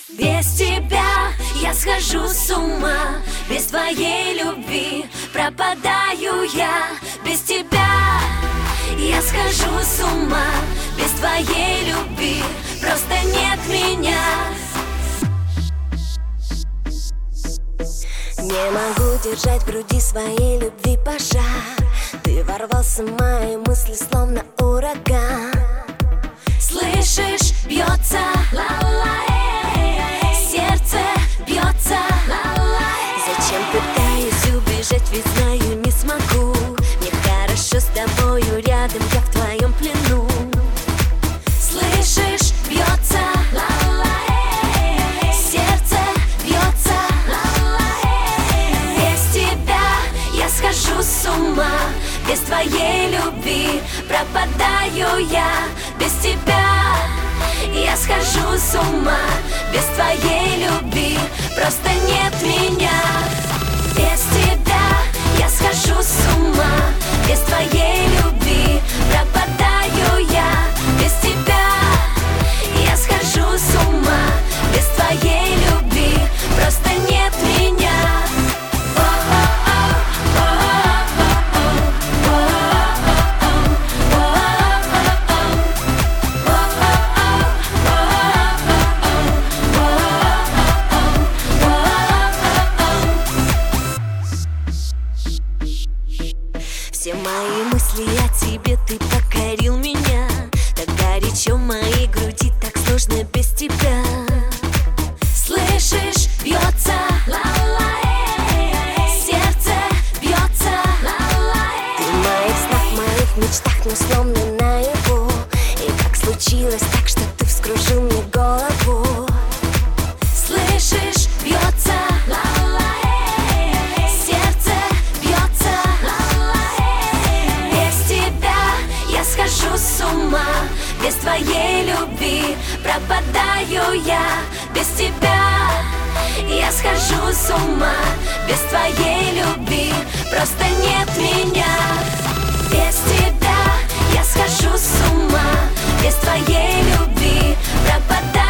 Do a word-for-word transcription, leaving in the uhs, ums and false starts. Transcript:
Без тебя я схожу с ума, без твоей любви пропадаю я. Без тебя я схожу с ума, без твоей любви просто нет меня. Не могу держать в груди своей любви пожар. Ты ворвался в мои мысли, словно ураган. Слышишь, бьется сердце, бьется. Зачем пытаюсь убежать, ведь знаю, не смогу. Мне хорошо с тобою рядом, я в твоем плену. Слышишь, бьется сердце, бьется. Без тебя я схожу с ума, без твоей любви пропадаю я. Без тебя я схожу с ума, без твоей любви просто нет меня. Без тебя я схожу с ума, без твоей любви пропадаю я. Без тебя я схожу с ума, без твоей любви просто нет меня. Все мои мысли о тебе, ты покорил меня. Так горячо в моей груди, так сложно без тебя. Слышишь, бьется сердце, бьется. Ты в моих снах, в моих мечтах, но словно наяву. И как случилось так, что ты вскружил мне голову. Слышишь, бьется сердце, бьется. Без тебя я схожу с ума, без твоей любви пропадаю я. Без тебя я схожу с ума, без твоей любви просто нет меня. Без тебя я схожу с ума, без твоей любви пропадаю.